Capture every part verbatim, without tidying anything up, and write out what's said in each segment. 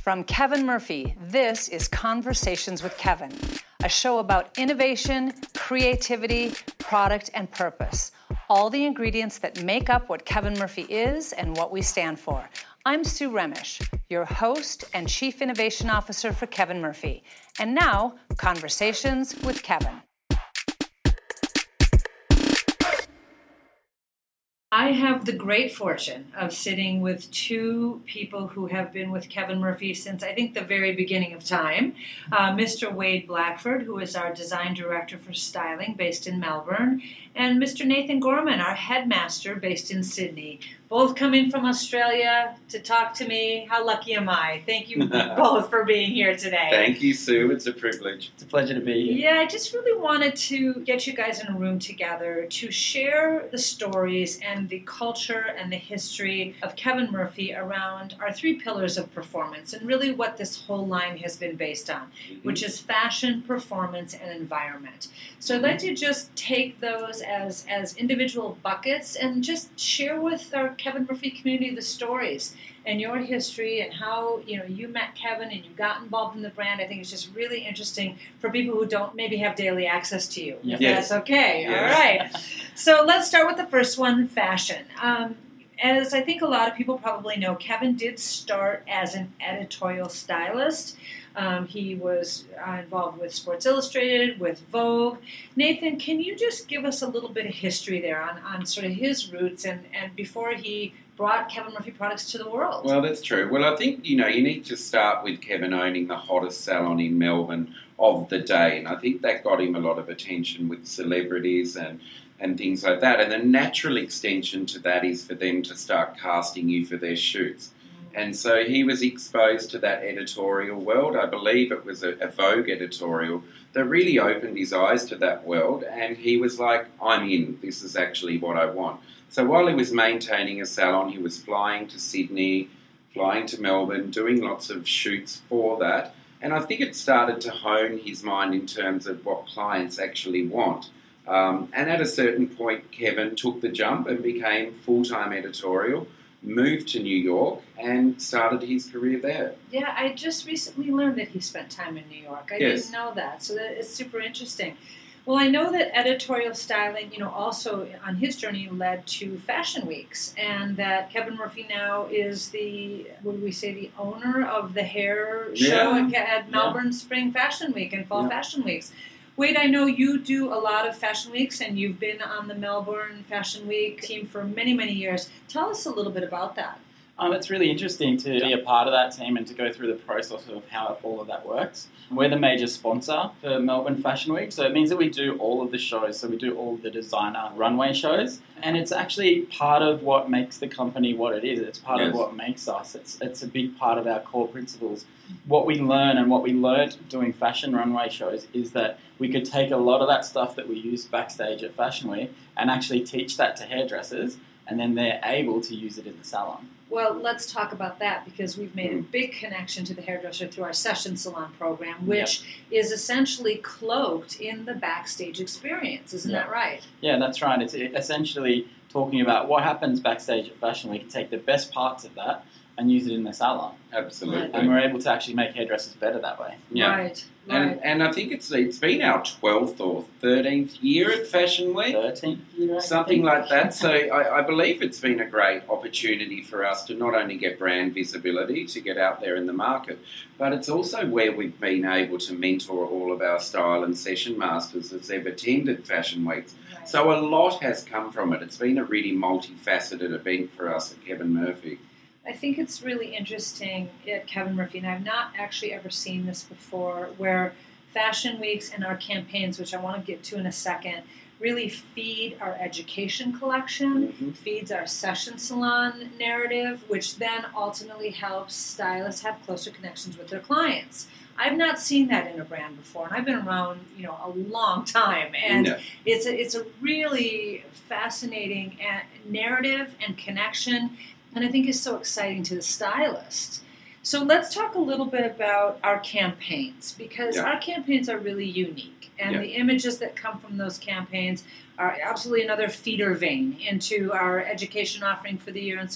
From Kevin Murphy, this is Conversations with Kevin, a show about innovation, creativity, product, and purpose. All the ingredients that make up what Kevin Murphy is and what we stand for. I'm Sue Remish, your host and Chief Innovation Officer for Kevin Murphy. And now, Conversations with Kevin. I have the great fortune of sitting with two people who have been with Kevin Murphy since, I think, the very beginning of time. Uh, Mister Wade Blackford, who is our Design Director for Styling based in Melbourne, and Mister Nathan Gorman, our Headmaster based in Sydney. Both coming from Australia to talk to me. How lucky am I? Thank you both for being here today. Thank you, Sue. It's a privilege. It's a pleasure to be here. Yeah, I just really wanted to get you guys in a room together to share the stories and the culture and the history of Kevin Murphy around our three pillars of performance and really what this whole line has been based on, mm-hmm. which is fashion, performance, and environment. So I'd like to just take those as, as individual buckets and just share with our Kevin Murphy community the stories and your history and how, you know, you met Kevin and you got involved in the brand. I think it's just really interesting for people who don't maybe have daily access to you. If yes. That's okay. Yes. All right. So let's start with the first one, fashion. Um, as I think a lot of people probably know, Kevin did start as an editorial stylist. Um, he was uh, involved with Sports Illustrated, with Vogue. Nathan, can you just give us a little bit of history there on, on sort of his roots and, and before he brought Kevin Murphy products to the world? Well, that's true. Well, I think, you know, you need to start with Kevin owning the hottest salon in Melbourne of the day, and I think that got him a lot of attention with celebrities and, and things like that. And the natural extension to that is for them to start casting you for their shoots. And so he was exposed to that editorial world. I believe it was a, a Vogue editorial that really opened his eyes to that world. And he was like, I'm in. This is actually what I want. So while he was maintaining a salon, he was flying to Sydney, flying to Melbourne, doing lots of shoots for that. And I think it started to hone his mind in terms of what clients actually want. Um, and at a certain point, Kevin took the jump and became full-time editorial, moved to New York and started his career there. Yeah, I just recently learned that he spent time in New York. I yes. didn't know that, so that is super interesting. Well, I know that editorial styling, you know, also on his journey led to fashion weeks, and that Kevin Murphy now is the, what do we say, the owner of the hair show yeah. at, at Melbourne yeah. Spring Fashion Week and Fall yeah. Fashion Weeks. Wade, I know you do a lot of fashion weeks, and you've been on the Melbourne Fashion Week team for many, many years. Tell us a little bit about that. Um, it's really interesting to be a part of that team and to go through the process of how all of that works. We're the major sponsor for Melbourne Fashion Week, so it means that we do all of the shows. So we do all of the designer runway shows, and it's actually part of what makes the company what it is. It's part yes. of what makes us. It's it's a big part of our core principles. What we learn and what we learned doing fashion runway shows is that we could take a lot of that stuff that we use backstage at Fashion Week and actually teach that to hairdressers, and then they're able to use it in the salon. Well, let's talk about that because we've made a big connection to the hairdresser through our Session Salon program, which yep. is essentially cloaked in the backstage experience. Isn't yep. that right? Yeah, that's right. It's essentially talking about what happens backstage at Fashion Week, take the best parts of that and use it in the salon. Absolutely. And we're able to actually make hairdressers better that way. Yeah. Right. And right. and I think it's it's been our twelfth or thirteenth year at Fashion Week. thirteenth year, Something like that. So I, I believe it's been a great opportunity for us to not only get brand visibility, to get out there in the market, but it's also where we've been able to mentor all of our style and session masters as they've attended Fashion Weeks. Right. So a lot has come from it. It's been a really multifaceted event for us at Kevin Murphy. I think it's really interesting at Kevin Murphy, and I've not actually ever seen this before, where fashion weeks and our campaigns, which I want to get to in a second, really feed our education collection, mm-hmm. feeds our session salon narrative, which then ultimately helps stylists have closer connections with their clients. I've not seen that in a brand before, and I've been around, you know, a long time, and no. it's a, it's a really fascinating narrative and connection. And I think is so exciting to the stylist. So let's talk a little bit about our campaigns, because yeah. our campaigns are really unique. And yeah. the images that come from those campaigns are absolutely another feeder vein into our education offering for the year and so on.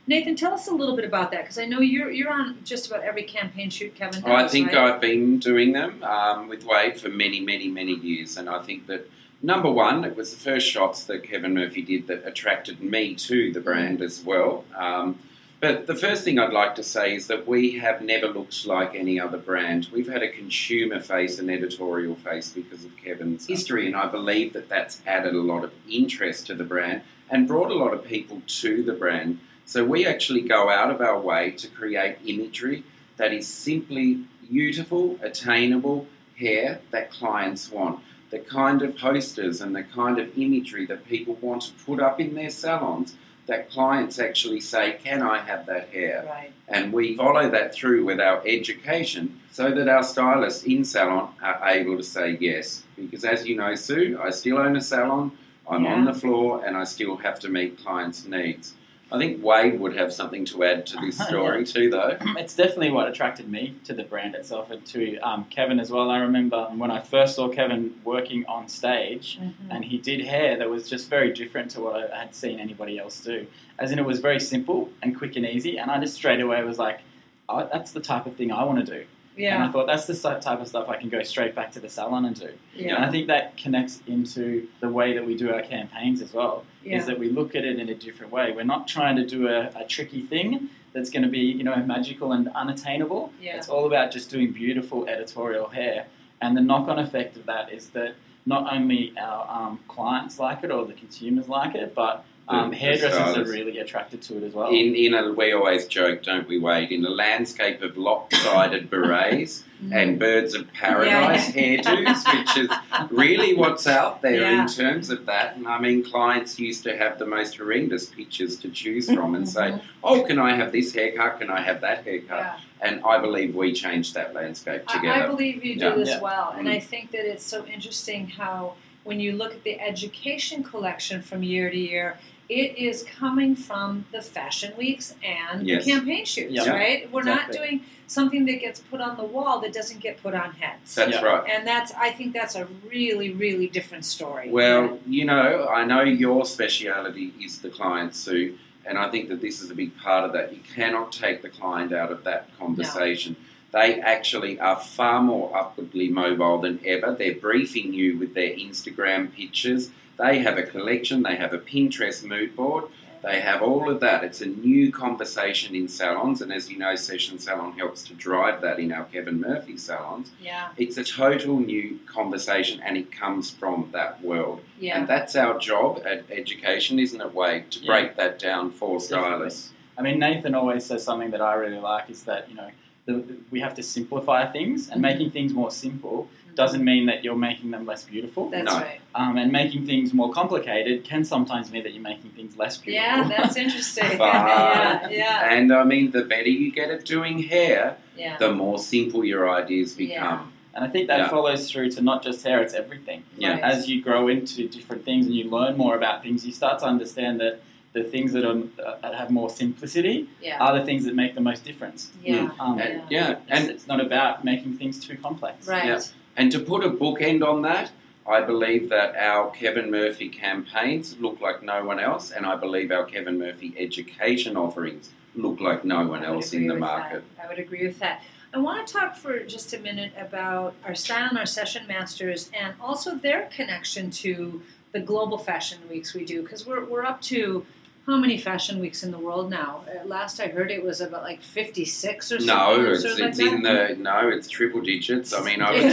Nathan, tell us a little bit about that, because I know you're you're on just about every campaign shoot Kevin does, Oh, I think right? I've been doing them um, with Wade for many, many, many years, and I think that number one, it was the first shots that Kevin Murphy did that attracted me to the brand as well. Um, but the first thing I'd like to say is that we have never looked like any other brand. We've had a consumer face, an editorial face because of Kevin's history, and I believe that that's added a lot of interest to the brand and brought a lot of people to the brand. So we actually go out of our way to create imagery that is simply beautiful, attainable hair that clients want. The kind of posters and the kind of imagery that people want to put up in their salons that clients actually say, can I have that hair? Right. And we follow that through with our education so that our stylists in salon are able to say yes. Because as you know, Sue, I still own a salon, I'm Yeah. on the floor, and I still have to meet clients' needs. I think Wade would have something to add to this story too, though. It's definitely what attracted me to the brand itself and to um, Kevin as well. I remember when I first saw Kevin working on stage Mm-hmm. and he did hair that was just very different to what I had seen anybody else do. As in, it was very simple and quick and easy, and I just straight away was like, oh, that's the type of thing I want to do. And I Yeah. thought that's the type of stuff I can go straight back to the salon and do. Yeah. And I think that connects into the way that we do our campaigns as well, Yeah. is that we look at it in a different way. We're not trying to do a, a tricky thing that's going to be, you know, magical and unattainable. Yeah. It's all about just doing beautiful editorial hair. And the knock-on effect of that is that not only our um, clients like it or the consumers like it, but um, The- the hairdressers are stylists. really attracted to it as well. In in a, we always joke, don't we, Wade? In a landscape of lopsided berets Mm-hmm. and birds of paradise Yeah. hairdos, which is really what's out there Yeah. in terms of that. And I mean, clients used to have the most horrendous pictures to choose from and say, "Oh, can I have this haircut? Can I have that haircut?" Yeah. And I believe we changed that landscape I, together. I believe you do Yeah. as Yeah. well, and Mm. I think that it's so interesting how when you look at the education collection from year to year, it is coming from the fashion weeks and Yes. the campaign shoots, Yeah. right? We're not Exactly. doing something that gets put on the wall that doesn't get put on heads. That's Yeah. right. And that's, I think that's a really, really different story. Well, you know, I know your speciality is the client, Sue, and I think that this is a big part of that. You cannot take the client out of that conversation. They actually are far more upwardly mobile than ever. They're briefing you with their Instagram pictures. They have a collection. They have a Pinterest mood board. They have all of that. It's a new conversation in salons, and as you know, Session Salon helps to drive that in our Kevin Murphy salons. Yeah, It's a total new conversation, and it comes from that world. yeah. And that's our job at education, isn't it, Wade, to Yeah. break that down for stylists. I mean, Nathan always says something that I really like is that, you know, the, the, we have to simplify things, and making things more simple doesn't mean that you're making them less beautiful. That's No. right. Um, and making things more complicated can sometimes mean that you're making things less beautiful. Yeah, that's interesting. But- yeah, yeah, And I mean, the better you get at doing hair, yeah. the more simple your ideas become. And I think that Yeah. follows through to not just hair, it's everything. Yeah. Right. As you grow into different things and you learn more about things, you start to understand that the things that, are, that have more simplicity Yeah, are the things that make the most difference. yeah. Um, And, Yeah. yeah, It's, and it's not about making things too complex. Right. Yeah. And to put a bookend on that, I believe that our Kevin Murphy campaigns look like no one else, and I believe our Kevin Murphy education offerings look like no one I would else agree in the with market. that. I would agree with that. I want to talk for just a minute about our style and our session masters and also their connection to the global fashion weeks we do, because we're, we're up to how many fashion weeks in the world now? Uh, last I heard it was about like fifty-six or something. No, it's, sort of like it's that. in the no, it's triple digits. I mean, I would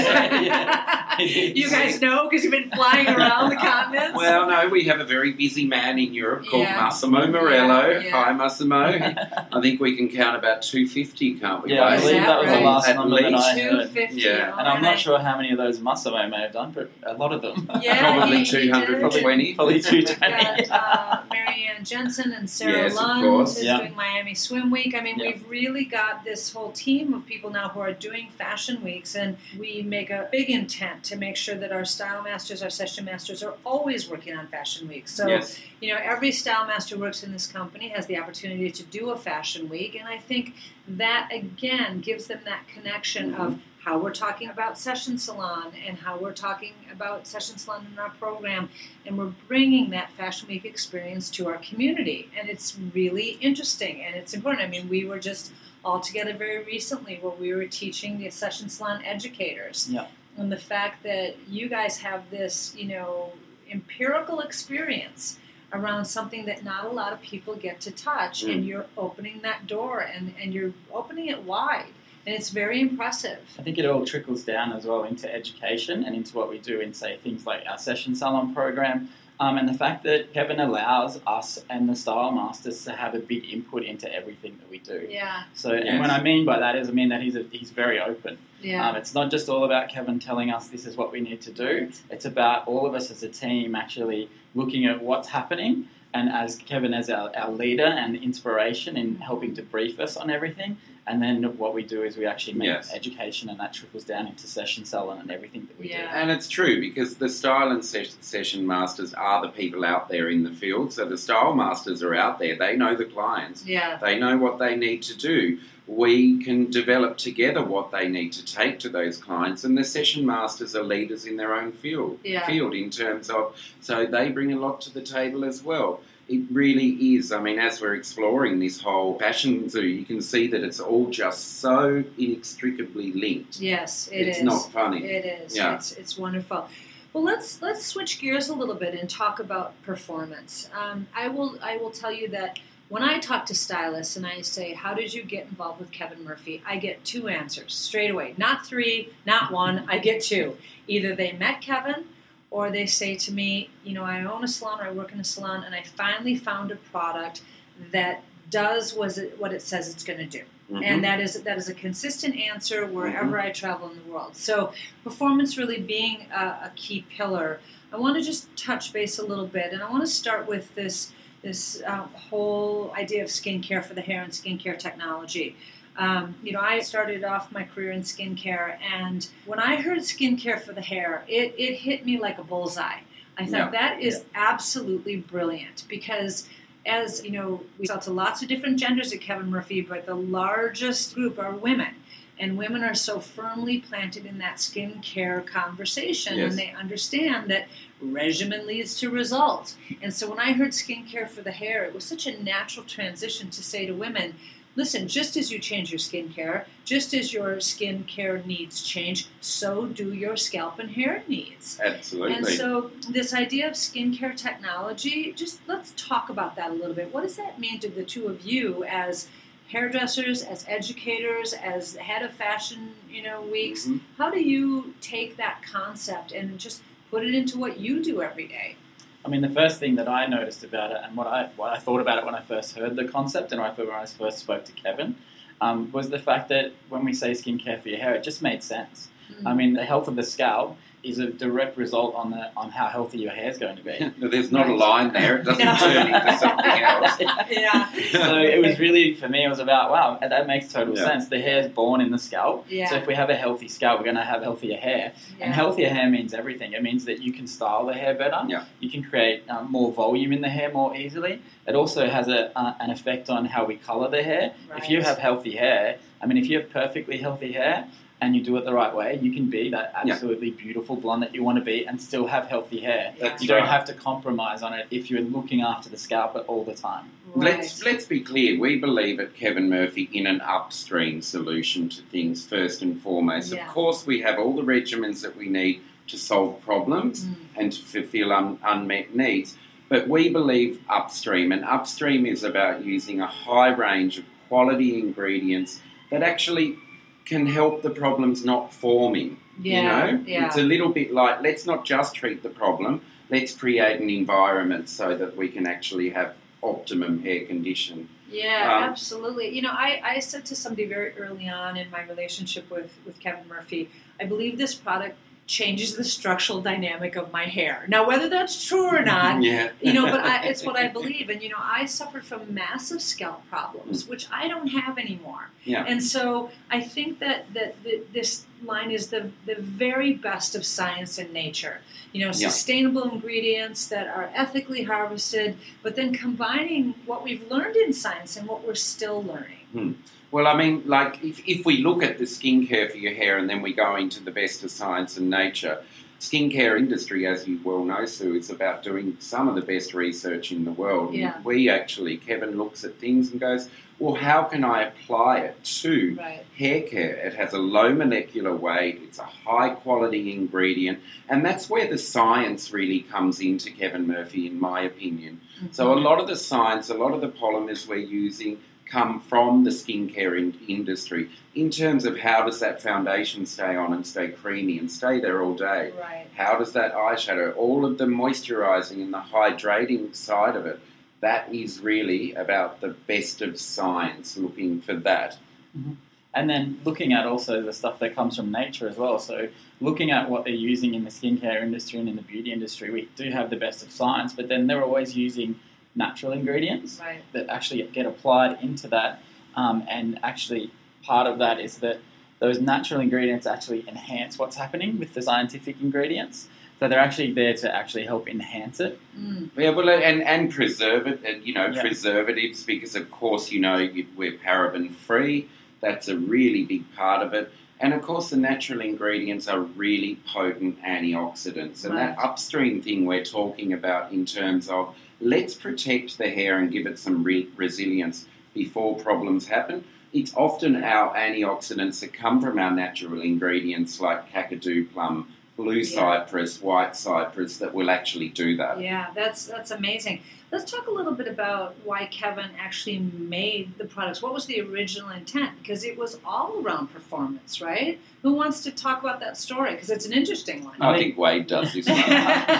say. You guys know because you've been flying around the continents. Well, no, we have a very busy man in Europe called Yeah. Massimo Morello. Yeah, yeah. Hi, Massimo. I think we can count about two fifty, can't we? Yeah, I Wade? believe that was Right. the last At number that I least. heard. two fifty. Yeah. And I'm I- not sure how many of those Massimo may have done, but a lot of them. Yeah, Probably he- he two hundred did. twenty. Probably two We've twenty. got uh, Marianne Jensen and Sarah Yes, of Lund course. is Yeah. doing Miami Swim Week. I mean, Yeah. we've really got this whole team of people now who are doing fashion weeks, and we make a big intent to make sure that our style masters, our session masters are always working on fashion weeks. So, Yes. you know, every style master who works in this company has the opportunity to do a fashion week, and I think that, again, gives them that connection Mm-hmm. of how we're talking about Session Salon and how we're talking about Session Salon in our program, and we're bringing that Fashion Week experience to our community. And it's really interesting and it's important. I mean, we were just all together very recently where we were teaching the Session Salon educators. Yeah. And the fact that you guys have this, you know, empirical experience around something that not a lot of people get to touch, mm. and you're opening that door and, and you're opening it wide. And it's very impressive. I think it all trickles down as well into education and into what we do in, say, things like our Session Salon program. Um, and the fact that Kevin allows us and the Style Masters to have a big input into everything that we do. Yeah. So, yes. and what I mean by that is I mean that he's a, he's very open. Yeah. Um, it's not just all about Kevin telling us this is what we need to do. Right. It's about all of us as a team actually looking at what's happening, and as Kevin as our, our leader and inspiration in helping to brief us on everything. And then what we do is we actually make yes. education, and that trickles down into Session Salon and everything that we Yeah. do. And it's true, because the Style and ses- Session Masters are the people out there in the field. So the Style Masters are out there. They know the clients. Yeah. They know what they need to do. We can develop together what they need to take to those clients. And the Session Masters are leaders in their own field, Yeah. field in terms of, so they bring a lot to the table as well. It really is. I mean, as we're exploring this whole fashion zoo, you can see that it's all just so inextricably linked. Yes, it it's is. not funny. It is. Yeah. It's it's wonderful. Well, let's let's switch gears a little bit and talk about performance. Um, I will I will tell you that when I talk to stylists and I say, "How did you get involved with Kevin Murphy?" I get two answers straight away. Not three, not one. I get two. Either they met Kevin, or they say to me, you know, I own a salon or I work in a salon, and I finally found a product that does was it, what it says it's going to do. Mm-hmm. And that is that is a consistent answer wherever Mm-hmm. I travel in the world. So performance really being a, a key pillar. I want to just touch base a little bit, and I want to start with this this uh, whole idea of skincare for the hair and skincare technology. Um, you know, I started off my career in skincare, and when I heard skincare for the hair, it, it hit me like a bullseye. I thought Yeah. that is absolutely brilliant, because as, you know, we sell to lots of different genders at Kevin Murphy, but the largest group are women. And women are so firmly planted in that skincare conversation, Yes. and they understand that regimen leads to result. And so when I heard skincare for the hair, it was such a natural transition to say to women, listen, just as you change your skincare, just as your skincare needs change, so do your scalp and hair needs. Absolutely. And so this idea of skincare technology, just let's talk about that a little bit. What does that mean to the two of you as hairdressers, as educators, as head of fashion, you know, weeks? Mhm. How do you take that concept and just put it into what you do every day? I mean, the first thing that I noticed about it, and what I what I thought about it when I first heard the concept, and what I thought when I first spoke to Kevin, um, was the fact that when we say skincare for your hair, it just made sense. Mm. I mean, the health of the scalp is a direct result on the on how healthy your hair is going to be. There's not Right. a line there. It doesn't No. turn into something else. Yeah. So it was really, for me, it was about, wow, that makes total Yeah. sense. The hair is born in the scalp. Yeah. So if we have a healthy scalp, we're going to have healthier hair. Yeah. And healthier hair means everything. It means that you can style the hair better. Yeah. You can create um, more volume in the hair more easily. It also has a, uh, an effect on how we colour the hair. If you Right. have healthy hair, I mean, if you have perfectly healthy hair and you do it the right way, you can be that Yeah. absolutely beautiful blonde that you want to be and still have healthy hair. That's You don't right. have to compromise on it if you're looking after the scalp all the time. Right. Let's let's be clear. We believe at Kevin Murphy in an upstream solution to things first and foremost. Yeah. Of course, we have all the regimens that we need to solve problems Mm. and to fulfill un, unmet needs. But we believe upstream, and upstream is about using a high range of quality ingredients that actually can help the problems not forming. Yeah, You know, yeah. it's a little bit like, let's not just treat the problem. Let's create an environment so that we can actually have optimum hair condition. Yeah, Um, absolutely. You know, I, I said to somebody very early on in my relationship with, with Kevin Murphy, I believe this product changes the structural dynamic of my hair. Now, whether that's true or not, Yeah. you know, but I, it's what I believe. And, you know, I suffered from massive scalp problems, which I don't have anymore. Yeah. And so I think that, that, that this line is the, the very best of science and nature. You know, Yeah. sustainable ingredients that are ethically harvested, but then combining what we've learned in science and what we're still learning. Well, I mean, like, if, if we look at the skincare for your hair and then we go into the best of science and nature, skincare industry, as you well know, Sue, is about doing some of the best research in the world. Yeah. We actually, Kevin looks at things and goes, well, how can I apply it to Right. hair care? It has a low molecular weight, it's a high quality ingredient, and that's where the science really comes into Kevin Murphy, in my opinion. Mm-hmm. So a lot of the science, a lot of the polymers we're using come from the skincare in- industry in terms of how does that foundation stay on and stay creamy and stay there all day. Right. How does that eyeshadow, all of the moisturising and the hydrating side of it, that is really about the best of science, looking for that. Mm-hmm. And then looking at also the stuff that comes from nature as well. So looking at what they're using in the skincare industry and in the beauty industry, we do have the best of science, but then they're always using natural ingredients Right. that actually get applied into that. Um, and actually part of that is that those natural ingredients actually enhance what's happening with the scientific ingredients. So they're actually there to actually help enhance it. Mm. Yeah, well, and, and preserve it, and, you know, Yeah. preservatives, because of course, you know, you, we're paraben free. That's a really big part of it. And of course, the natural ingredients are really potent antioxidants. And that Right. upstream thing we're talking about in terms of let's protect the hair and give it some re- resilience before problems happen. It's often our antioxidants that come from our natural ingredients like kakadu plum, blue Yeah. cypress, white cypress that will actually do that. Yeah, that's that's amazing. Let's talk a little bit about why Kevin actually made the products. What was the original intent? Because it was all around performance, right? Who wants to talk about that story? Because it's an interesting one. I think Wade does this one.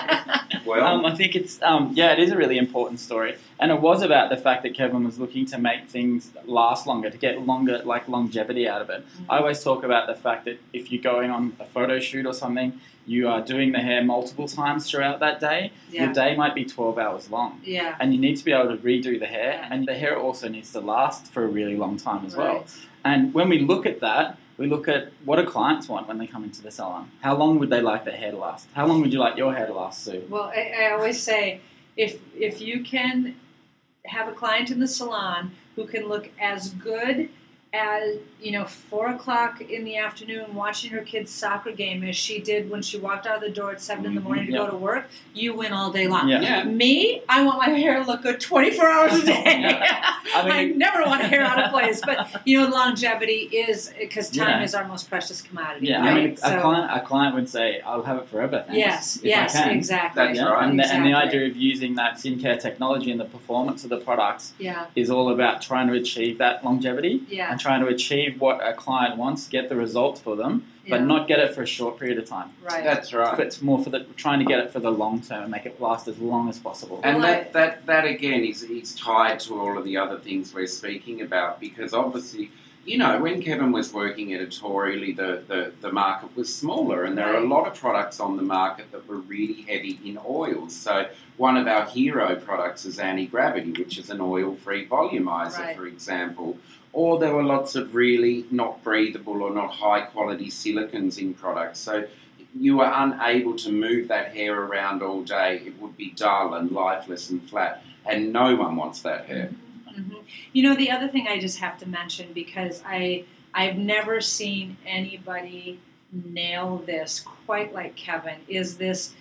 Well, Um, I think it's, um, yeah, it is a really important story. And it was about the fact that Kevin was looking to make things last longer, to get longer, like longevity out of it. Mhm. I always talk about the fact that if you're going on a photo shoot or something, you are doing the hair multiple times throughout that day. Yeah. Your day might be twelve hours long. Yeah. And you need to be able to redo the hair. Yeah. And the hair also needs to last for a really long time as well. Right. And when we look at that, we look at what do clients want when they come into the salon. How long would they like their hair to last? How long would you like your hair to last, Sue? Well, I, I always say, if if you can have a client in the salon who can look as good at, you know, four o'clock in the afternoon watching her kid's soccer game as she did when she walked out of the door at seven in the morning to Yeah. go to work, you win all day long. Yeah. yeah. Me, I want my hair to look good twenty-four hours a day. Yeah. I, I mean- never want hair out of place. But, you know, longevity is, because time Yeah. is our most precious commodity. Yeah, right? I mean, a So- client, a client would say, "I'll have it forever." Thanks, Yes, if yes, I can. exactly. That's Yeah, right. and, the, and the Exactly. idea of using that skincare technology and the performance of the products Yeah, is all about trying to achieve that longevity yeah, and trying to achieve what a client wants, get the results for them, but yeah. not get it for a short period of time. Right. That's right. It's more for the trying to get it for the long term and make it last as long as possible. And Well, that, I- that, that again is, is tied to all of the other things we're speaking about, because obviously, you know, when Kevin was working editorially, the, the, the market was smaller, and there are a Right. lot of products on the market that were really heavy in oils. So one of our hero products is Anti-Gravity, which is an oil-free volumizer, Right. for example. Or there were lots of really not breathable or not high-quality silicons in products. So you were unable to move that hair around all day. It would be dull and lifeless and flat, and no one wants that hair. hmm You know, the other thing I just have to mention, because I I've never seen anybody nail this quite like Kevin, is this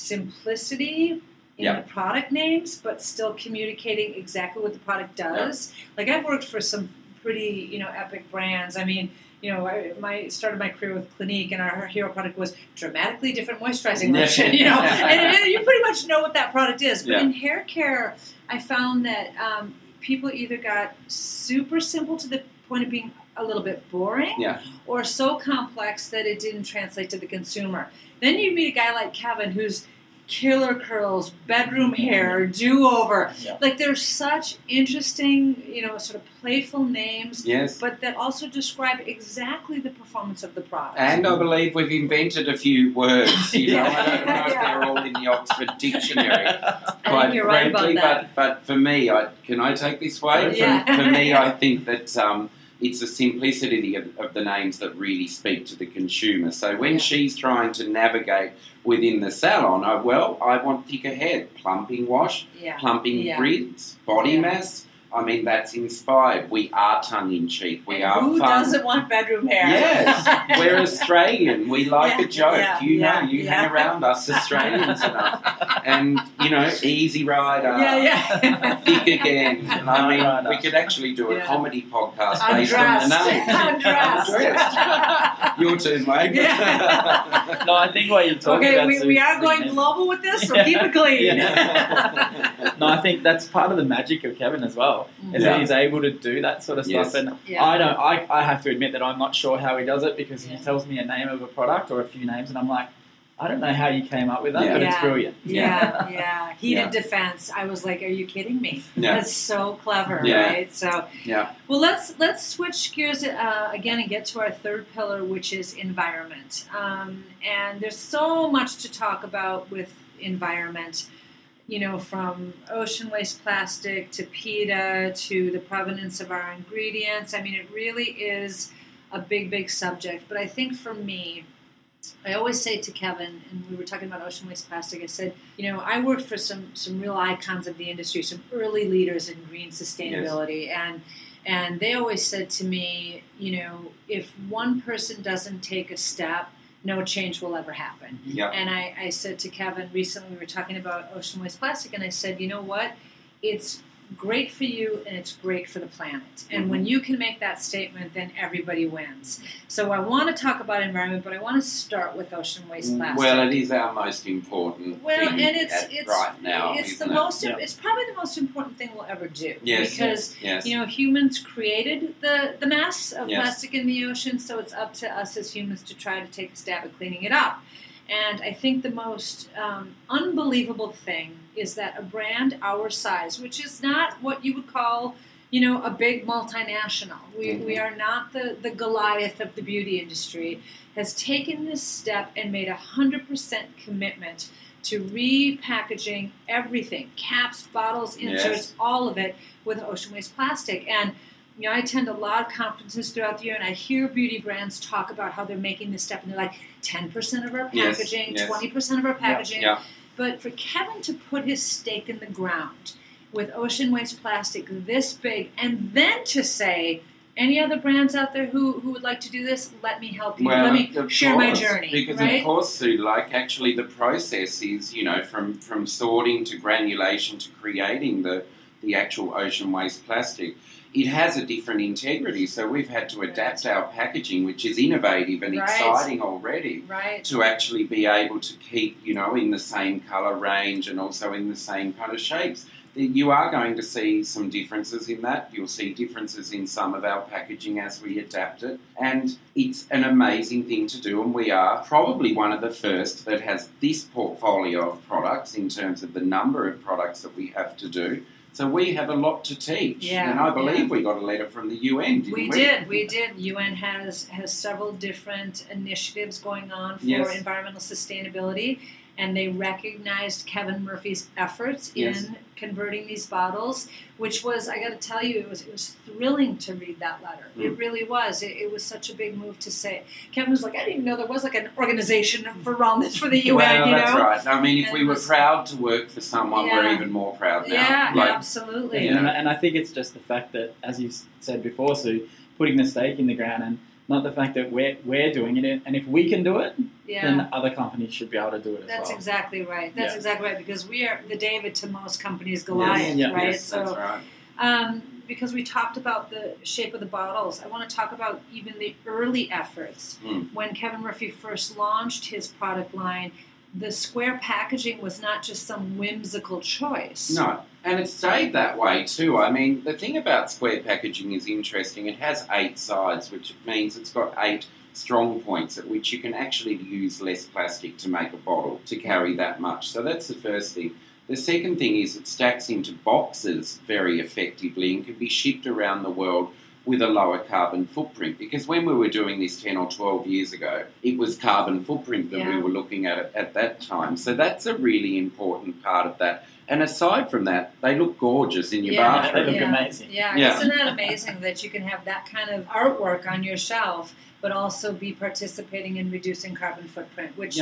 simplicity in Yep. the product names, but still communicating exactly what the product does. Like, I've worked for some pretty, you know, epic brands. I mean, you know, I my started my career with Clinique, and our, our hero product was dramatically different moisturizing Yeah. lotion. You know, and it, you pretty much know what that product is. But Yeah. in hair care, I found that um, people either got super simple to the point of being a little bit boring, Yeah. or so complex that it didn't translate to the consumer. Then you meet a guy like Kevin, who's killer curls, bedroom hair, do-over. Yeah. Like, there's such interesting, you know, sort of playful names, Yes. but that also describe exactly the performance of the product. And I believe we've invented a few words. You know, I don't know if Yeah. they're all in the Oxford Dictionary. I Quite think you're right about frankly, that. but but for me, I can I take this way? Yeah. For, for me, I think that um, it's the simplicity of, of the names that really speak to the consumer. So when Yeah. she's trying to navigate within the salon, I, well, I want thicker hair, plumping wash, Yeah. plumping Yeah. grids, body Yeah. mass. I mean, that's inspired. We are tongue-in-cheek. We And are who fun. doesn't want bedroom hair? Yes, we're Australian. We like Yeah, a joke. yeah, you yeah, know, you yeah. hang around us Australians enough. And, you know, Easy Rider, Yeah, yeah. Thick Again. And I mean, Rider. we could actually do a Yeah. comedy podcast based on Undressed. the name. Undressed. Undressed. Your turn, Mike. Yeah. No, I think what you're talking Okay, about... we, Sue, we is are going amazing. global with this, so keep it clean. Yeah. No, I think that's part of the magic of Kevin as well, is Yeah. that he's able to do that sort of Yes. stuff. And Yeah. I don't. I, I have to admit that I'm not sure how he does it, because Yeah. he tells me a name of a product or a few names, and I'm like, I don't know how you came up with that, Yeah. but it's Yeah. brilliant. Yeah, yeah. Heated Yeah. defense. I was like, "Are you kidding me?" Yeah. That's so clever, Yeah. right? So, Yeah. well, let's let's switch gears uh, again and get to our third pillar, which is environment. Um, and there's so much to talk about with environment. You know, from ocean waste plastic to PETA to the provenance of our ingredients. I mean, it really is a big, big subject. But I think for me, I always say to Kevin, and we were talking about ocean waste plastic, I said, you know, I worked for some, some real icons of the industry, some early leaders in green sustainability. And and they always said to me, you know, if one person doesn't take a step, no change will ever happen. Yeah. And I, I said to Kevin recently, we were talking about ocean waste plastic, and I said, you know what? It's great for you and it's great for the planet. And Mm-hmm. when you can make that statement, then everybody wins. So I want to talk about environment, but I want to start with ocean waste plastic. Well, it is our most important Well, thing and it's at- it's right now, it's the isn't it? most Yeah. it's probably the most important thing we'll ever do. Yes, because yes. you know, humans created the, the mess of Yes. plastic in the ocean, so it's up to us as humans to try to take a stab at cleaning it up. And I think the most um, unbelievable thing is that a brand our size, which is not what you would call, you know, a big multinational. We, Mhm. we are not the, the Goliath of the beauty industry, has taken this step and made a one hundred percent commitment to repackaging everything, caps, bottles, inserts, Yes. all of it with ocean waste plastic. And you know, I attend a lot of conferences throughout the year, and I hear beauty brands talk about how they're making this step, and they're like, ten percent of our Yes, packaging, yes. twenty percent of our packaging. Yeah. But for Kevin to put his stake in the ground with ocean waste plastic this big, and then to say, any other brands out there who, who would like to do this, let me help you. Well, let me of share my course, journey. Because right? of course, Sue, like actually the process is, you know, from, from sorting to granulation to creating the, the actual ocean waste plastic, it has a different integrity. So we've had to adapt our packaging, which is innovative and Right. exciting already, Right. to actually be able to keep, you know, in the same colour range and also in the same kind of shapes. You are going to see some differences in that. You'll see differences in some of our packaging as we adapt it. And it's an amazing thing to do. And we are probably one of the first that has this portfolio of products in terms of the number of products that we have to do. So we have a lot to teach. Yeah, and I believe yeah. we got a letter from the U N, didn't we? We did, we did. U N has has several different initiatives going on for Yes. environmental sustainability, and they recognized Kevin Murphy's efforts Yes. in converting these bottles, which was, I got to tell you, it was it was thrilling to read that letter. Mm. It really was. It, it was such a big move to say. Kevin was like, I didn't even know there was like an organization for wellness for the U N. Well, you that's know? right. I mean, if And we it were was- proud to work for someone, we're Yeah. even more proud now. Yeah, Like, absolutely. Yeah. And, and I think it's just the fact that, as you said before, Sue, putting the stake in the ground, and not the fact that we're, we're doing it, and if we can do it, Yeah. then other companies should be able to do it as That's well. exactly right. That's Yeah. exactly right, because we are the David to most companies' Goliath, yes, Yeah. right? yes, so, that's right. um, because we talked about the shape of the bottles, I want to talk about even the early efforts. Mm. When Kevin Murphy first launched his product line, the square packaging was not just some whimsical choice. No, and it stayed that way too. I mean, the thing about square packaging is interesting. It has eight sides, which means it's got eight strong points at which you can actually use less plastic to make a bottle to carry that much. So that's the first thing. The second thing is it stacks into boxes very effectively and can be shipped around the world with a lower carbon footprint. Because when we were doing this ten or twelve years ago, it was carbon footprint that Yeah. we were looking at at that time. So that's a really important part of that. And aside from that, they look gorgeous in your Yeah, They bathroom. look yeah. amazing. Yeah, Yeah. isn't that amazing that you can have that kind of artwork on your shelf, but also be participating in reducing carbon footprint, which Yeah.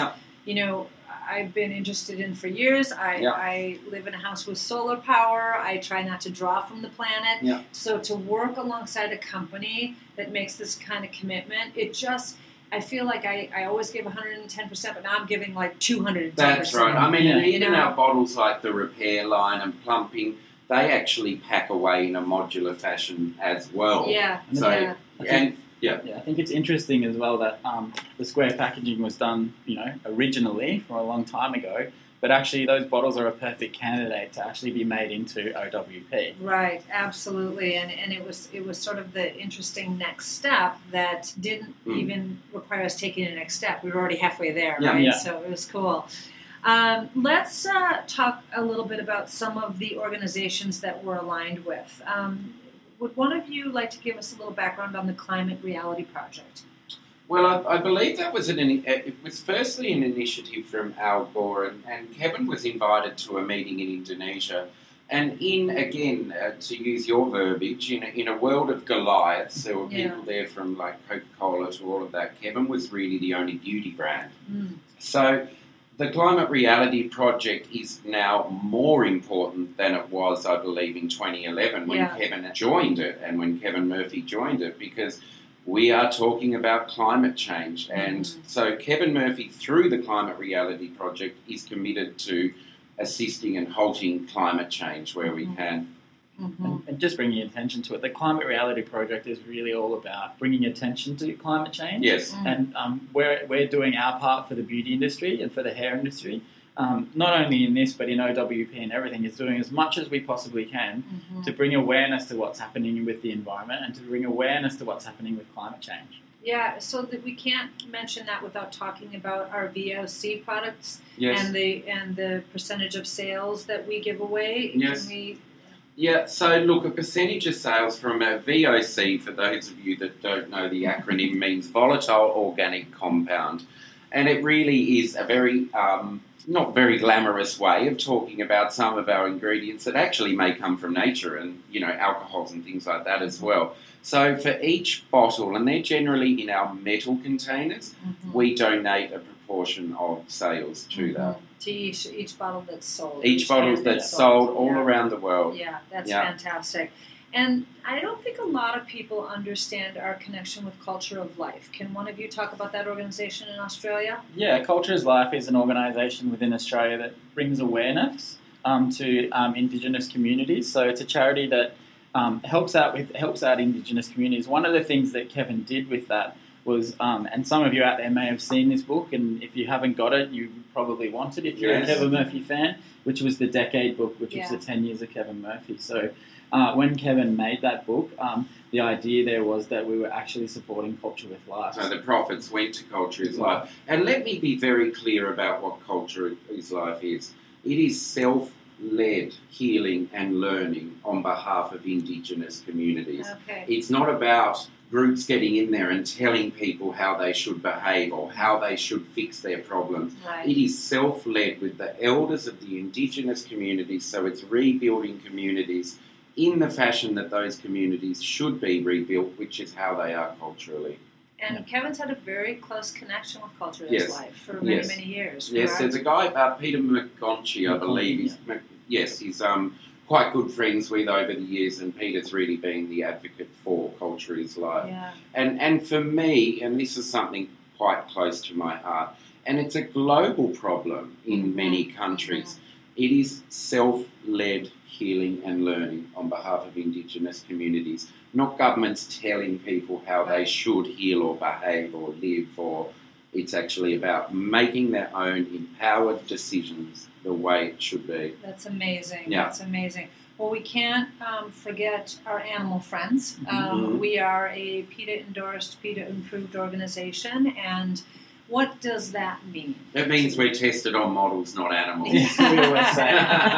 you know, I've been interested in for years. I, Yeah. I live in a house with solar power. I try not to draw from the planet. Yeah. So to work alongside a company that makes this kind of commitment, it just, I feel like I, I always give one hundred ten percent, but now I'm giving like two hundred ten percent. That's right. I mean, Yeah. and even You know? our bottles like the repair line and plumping, they actually pack away in a modular fashion as well. Yeah. So, yeah. and yeah. Yeah, I think it's interesting as well that um, the square packaging was done, you know, originally from a long time ago, but actually those bottles are a perfect candidate to actually be made into O W P. Right, absolutely, and and it was it was sort of the interesting next step that didn't Mm. even require us taking the next step. We were already halfway there, Yeah. right? Yeah. So it was cool. Um, let's uh, talk a little bit about some of the organizations that we're aligned with. Um, would one of you like to give us a little background on the Climate Reality Project? Well, I, I believe that was an it was firstly an initiative from Al Gore, and, and Kevin was invited to a meeting in Indonesia. And in, again, uh, to use your verbiage, in a, in a world of Goliaths, there were Yeah. people there from like Coca-Cola to all of that. Kevin was really the only beauty brand. Mm. So the Climate Reality Project is now more important than it was, I believe, in twenty eleven when Yeah. Kevin joined it and when Kevin Murphy joined it, because we are talking about climate change. And Mhm. so Kevin Murphy, through the Climate Reality Project, is committed to assisting and halting climate change where we Mhm. can. Mhm. And, and just bringing attention to it. The Climate Reality Project is really all about bringing attention to climate change. Yes. Mm. And um, we're, we're doing our part for the beauty industry and for the hair industry. Um, not only in this, but in O W P and everything, is doing as much as we possibly can Mhm. to bring awareness to what's happening with the environment and to bring awareness to what's happening with climate change. Yeah, so that we can't mention that without talking about our V O C products Yes. and the and the percentage of sales that we give away. Yes. Can we, Yeah, so look, a percentage of sales from a V O C, for those of you that don't know the acronym, means volatile organic compound. And it really is a very, um, not very glamorous way of talking about some of our ingredients that actually may come from nature and, you know, alcohols and things like that as well. So for each bottle, and they're generally in our metal containers, Mhm. we donate a proportion of sales to that. Mhm. To each each bottle that's sold. Each bottle can that's sold all yeah. around the world. Yeah, that's Yeah. fantastic. And I don't think a lot of people understand our connection with Culture of Life. Can one of you talk about that organization in Australia? Yeah, Culture is Life is an organisation within Australia that brings awareness um, to um, Indigenous communities. So it's a charity that um, helps out with helps out Indigenous communities. One of the things that Kevin did with that was, um, and some of you out there may have seen this book, and if you haven't got it, you probably want it if you're Yes. a Kevin Murphy fan, which was the Decade book, which Yeah. was the ten years of Kevin Murphy. So uh, when Kevin made that book, um, the idea there was that we were actually supporting Culture with Life. So the profits went to Culture is Life. And let me be very clear about what Culture is Life is. It is self-led healing and learning on behalf of Indigenous communities. Okay. It's not about groups getting in there and telling people how they should behave or how they should fix their problems. Right. It is self-led with the elders of the Indigenous communities, so it's rebuilding communities in the fashion that those communities should be rebuilt, which is how they are culturally. And Kevin's had a very close connection with Culture of Yes. Life for many, Yes. many years. Yes, correct? there's a guy, uh, Peter McGonchie, I McGonchie, believe. He's, Mc- yes, he's um, quite good friends with over the years, and Peter's really been the advocate for Culture is Life. Yeah. And and for me, and this is something quite close to my heart, and it's a global problem in Mhm. many countries. It is self-led healing and learning on behalf of Indigenous communities, not governments telling people how they should heal or behave or live, or it's actually about making their own empowered decisions the way it should be. That's amazing. Yeah. That's amazing. Well, we can't um, forget our animal friends. Um, Mhm. We are a PETA endorsed, PETA approved organization, and what does that mean? It means we're tested on models, not animals. Yes, we always say.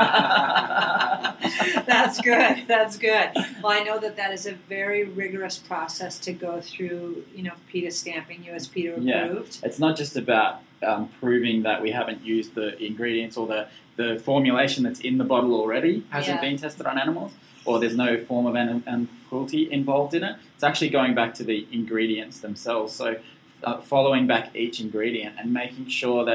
That's good. That's good. Well, I know that that is a very rigorous process to go through. You know, PETA stamping you as PETA Yeah. approved. It's not just about um, proving that we haven't used the ingredients or the, the formulation that's in the bottle already hasn't Yeah. been tested on animals, or there's no form of animal um, cruelty involved in it. It's actually going back to the ingredients themselves. So uh, following back each ingredient and making sure that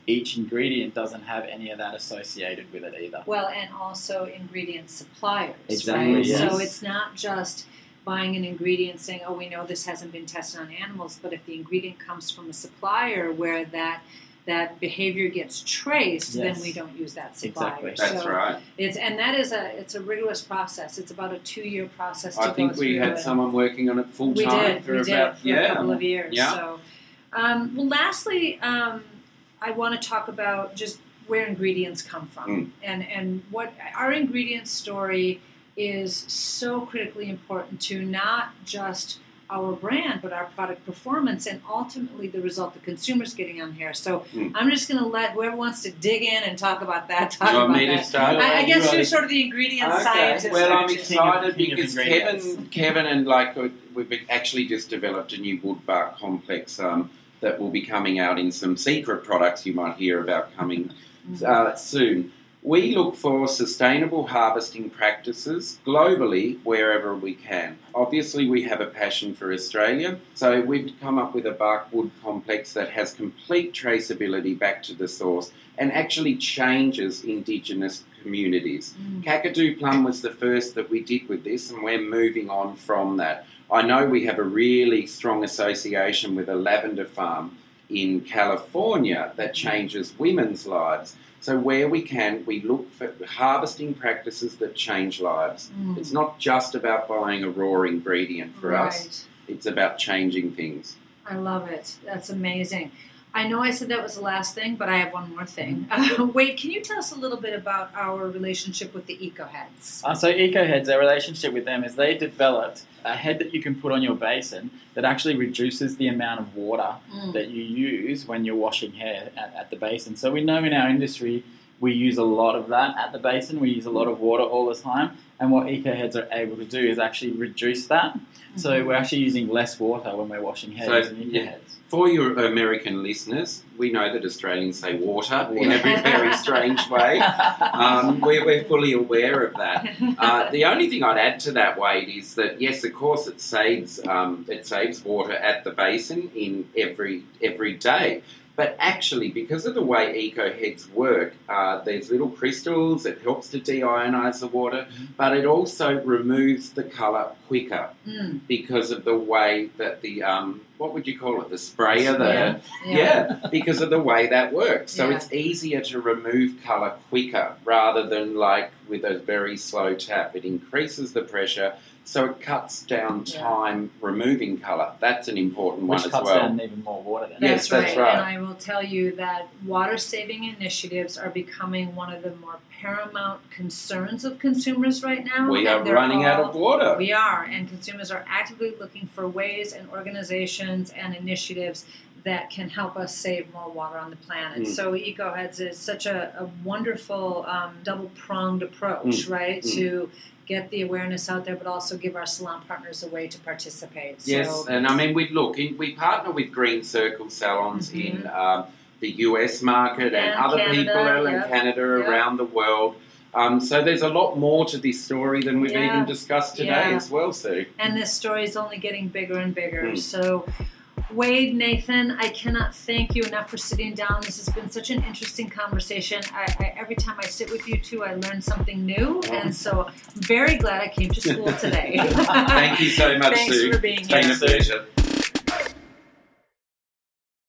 each ingredient doesn't have any of that associated with it either. Well, and also ingredient suppliers, Exactly, right? yes. So it's not just buying an ingredient saying, oh, we know this hasn't been tested on animals, but if the ingredient comes from a supplier where that that behavior gets traced, Yes. then we don't use that supplier. Exactly. That's so right. It's and that is a it's a rigorous process. It's about a two year process to I go think through. we had and someone working on it full we time did, for we about did for yeah. a couple of years. Yeah. So, um, well, lastly, um, I want to talk about just where ingredients come from, Mm. and and what our ingredient story is so critically important to not just our brand, but our product performance, and ultimately the result the consumer's getting on here. So Mm. I'm just going to let whoever wants to dig in and talk about that talk You want about me to that. start? I, I You guess are you're the- sort of the ingredient Okay. scientist. Well, I'm aren't you? excited King of because ingredients. Kevin, Kevin, and like uh, we've actually just developed a new wood bark complex um, that will be coming out in some secret products you might hear about coming uh, soon. We look for sustainable harvesting practices globally wherever we can. Obviously, we have a passion for Australia, so we've come up with a bark wood complex that has complete traceability back to the source and actually changes Indigenous communities. Mm. Kakadu plum was the first that we did with this, and we're moving on from that. I know we have a really strong association with a lavender farm in California that changes women's lives. So where we can, we look for harvesting practices that change lives. Mm. It's not just about buying a raw ingredient for right. us. It's about changing things. I love it. That's amazing. I know I said that was the last thing, but I have one more thing. Uh, Wade, can you tell us a little bit about our relationship with the EcoHeads? Uh, so EcoHeads, our relationship with them is they developed a head that you can put on your basin that actually reduces the amount of water Mm. that you use when you're washing hair at, at the basin. So we know in our industry we use a lot of that at the basin. We use a lot of water all the time. And what EcoHeads are able to do is actually reduce that. Mm-hmm. So we're actually using less water when we're washing hair So, using yeah. EcoHeads. For your American listeners, we know that Australians say water, Water. in a very, very strange way. Um, we're, we're fully aware of that. Uh, the only thing I'd add to that, Wade, is that yes, of course, it saves um, it saves water at the basin in every every day. But actually, because of the way EcoHeads work, uh, there's little crystals. It helps to deionize the water, Mm-hmm. but it also removes the colour quicker Mm. because of the way that the um, what would you call it? The sprayer, the Yeah. yeah, because of the way that works. So Yeah. it's easier to remove colour quicker rather than like with a very slow tap. It increases the pressure, so it cuts down Yeah. time removing colour. That's an important Which one as cuts well. down even more water then. Yes, That's, that's right. right. And I will tell you that water-saving initiatives are becoming one of the more paramount concerns of consumers right now. We and are they're running out all- of water. We are, and consumers are actively looking for ways and organizations and initiatives that can help us save more water on the planet. Mm. So EcoHeads is such a, a wonderful um, double-pronged approach, Mm. right, Mm. to get the awareness out there, but also give our salon partners a way to participate. Yes, So, and I mean, we look, in, we partner with Green Circle salons Mhm. in um, the U S market and, And other Canada, people in yep, Canada, yep. around the world. Um, so there's a lot more to this story than we've Yeah, even discussed today yeah. as well, Sue. and this story is only getting bigger and bigger. Mm. So, Wade, Nathan, I cannot thank you enough for sitting down. This has been such an interesting conversation. I, I, every time I sit with you two, I learn something new, and so I'm very glad I came to school today. Thank you so much, Thanks Sue. for being It's been here. a pleasure.